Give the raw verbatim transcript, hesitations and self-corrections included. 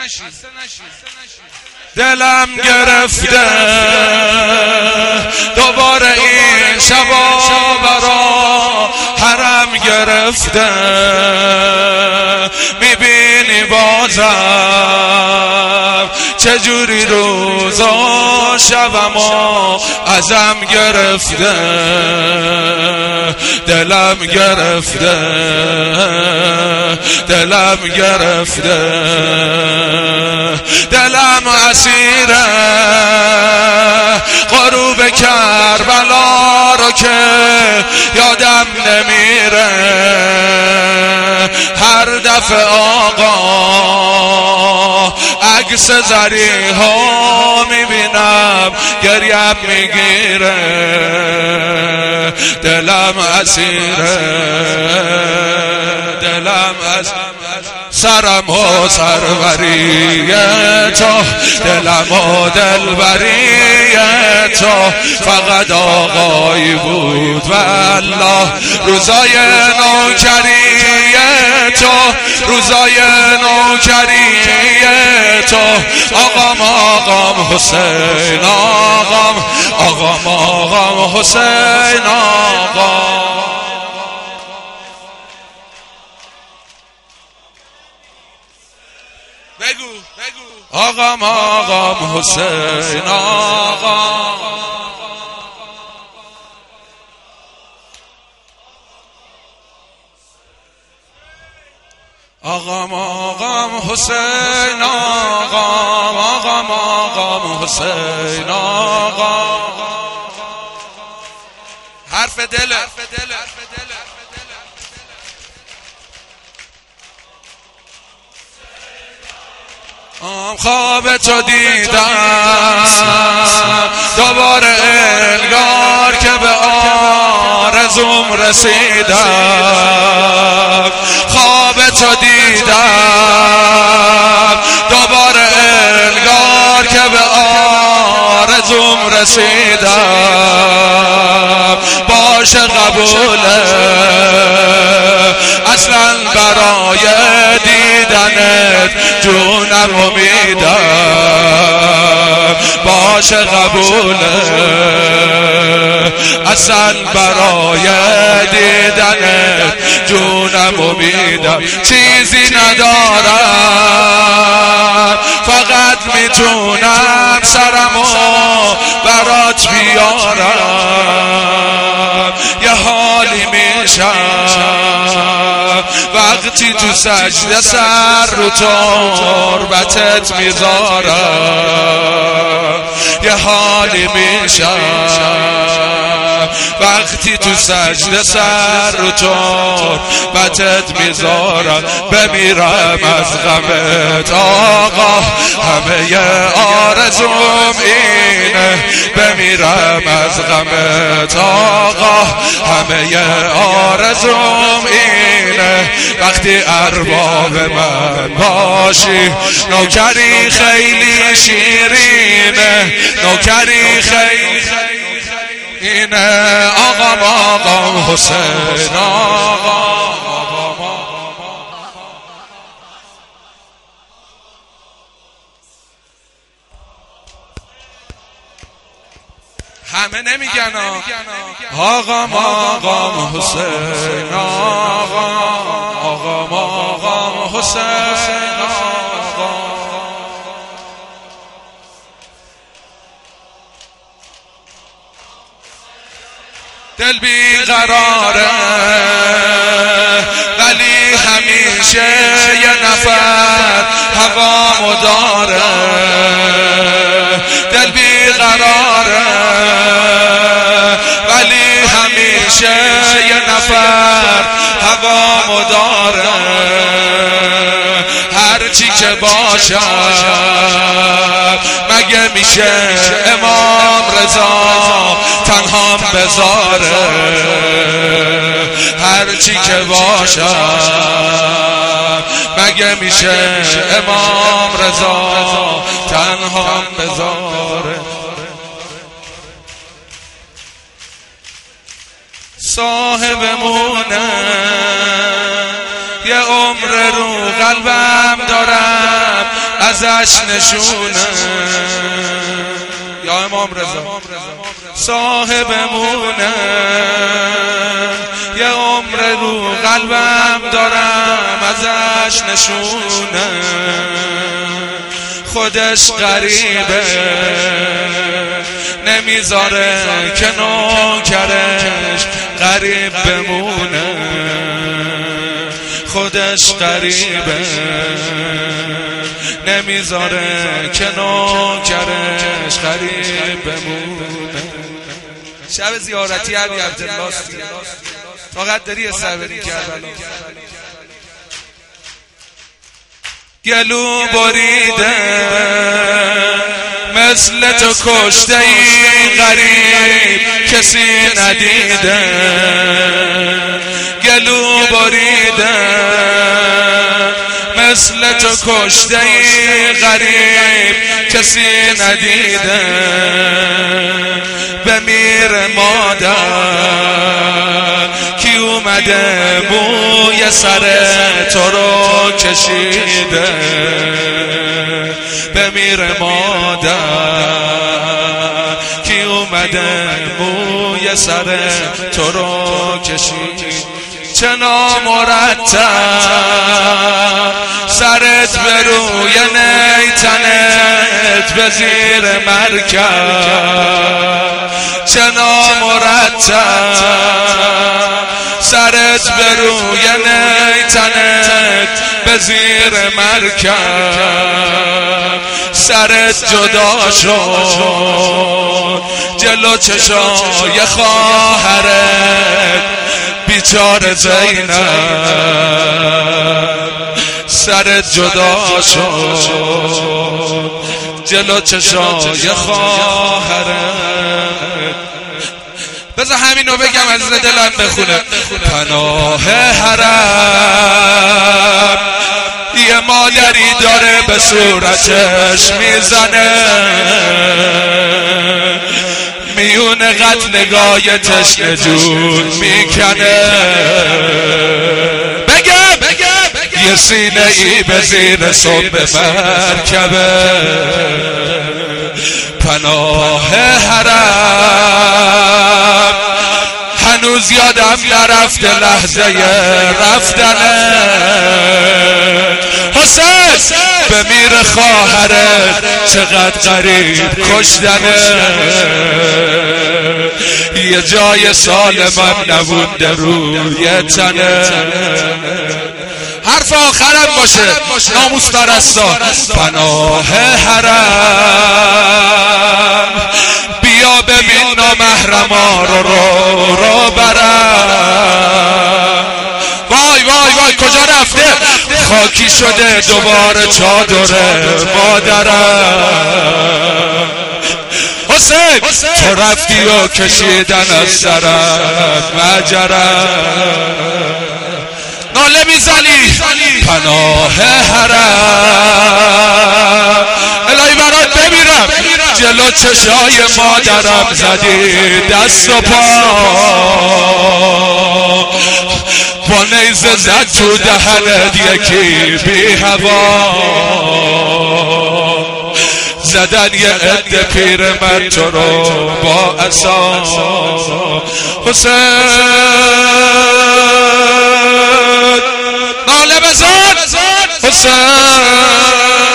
دلم گرفته دوباره این شبا برا حرم گرفته، میبینی بازم چجوری روزا شبما ازم گرفته، دلم گرفته دلم گرفته دلم اسیره غروب کربلا رو که یادم نمیره، هر دفعه آقا عکس زریحا میبینم گریم میگیره، دلم اسیره دلم اسیره سرم و سروری تو، دلم و دلبری تو، فقط آقایی بود والله روزای نوکری تو، روزای نوکری تو، آقام آقام حسین آقام آقام آقام حسین آقام. بگو آقام آقام حسین آقام. آقام آقام حسین آقام آقام آقام حسین آقام. حرف دل خواب تو دیدم دوباره انگار که به آرزوم رسیدم، خواب تو دیدم دوباره انگار که به آرزوم رسیدم، باشه قبوله اصلا برای دیدنت جونم امیدم، باشه قبوله اصلا برای دیدنت جونم امیدم، چیزی ندارم فقط میتونم سرمو برات بیارم، یه حالی میشم وقتی تو سجده سر رو تربتت میذارم، یه حالی میشم وقتی تو سجده سر رو تربتت میذارم، بمیرم از غمت آقا همه آرزوم اینه، بمیرم از غمت آقا همه آرزوم اینه، وقتی ارباب من باشی نوکری خیلی شیرینه، نوکری خیلی اینه، آقام آقام حسین آقام. همه نمیگن آقام آقام حسین آقام آقام آقام حسین آقام. دل بی قراره ولی همیشه یه نفر هوامو داره، دل بی قراره ولی همیشه یه نفر هوامو داره، هرچی که باشم مگه میشه امام رضا تنهام بذاره، هرچی که باشم مگه میشه امام رضا تنهام بذاره. صاحبمونه یه عمر رو قلبم دارم از ازش نشونه. یا امام رضا صاحبمونه، یه عمر رو قلبم دارم ازش نشونه. خودش غریبه نمیذاره که نوکرش غریب بمونه. خودش غریبه نمیذاره که نوکرش غریب بمونه. شب زیارتی علی عبدالله طاقت داری صبری کربلا. گلو بریده مثل تو کشته این غریب کسی ندیده. گلو بریده مثل تو کشته این غریب کسی ندیده. بمیر مادر کی اومده موی سر تو رو کشیده. بمیر مادر کی اومده موی سر تو رو کشیده. چه نامرتب سرت به روی نیتنت به زیر مرکب. چه نامرتب سرت به روی نیتنت به زیر مرکب. سرت جدا شد جلو چشای خواهرت بیچاره زینب. سرت جدا شد جلو چشای خواهرت. بذار همینو بگم عزیز دلم بخونه. پناه حرم یه مادری داره به صورتش میزنه. میون قتلگاه تشنه جون میکنه. بگم یه سینه ای به زیر صبح مرکبه. پناه حرم هنوز یادم نرفته لحظه رفتنه. حسین بمیر خواهرت چقدر غریب کشتنه. یه جای سالمم نبوده روی تنه. حرف آخرم باشه ناموس پرستا. پناه حرم بیا ببین نامحرما رو رو رو برم. وای وای وای کجا رفته؟ خاکی شده دوباره چادر مادرم. حسین تو رفتی و کشیدن از سرم مجرم. ناله میزنی پناه حرم الهی برات بمیرم. جلو چشای مادرم زدی دست و پا. با نیزه زد تو دهنت یکی بی هوا. زدن یه عده پیرمرد تو رو با عصا. حسین ناله بزن حسین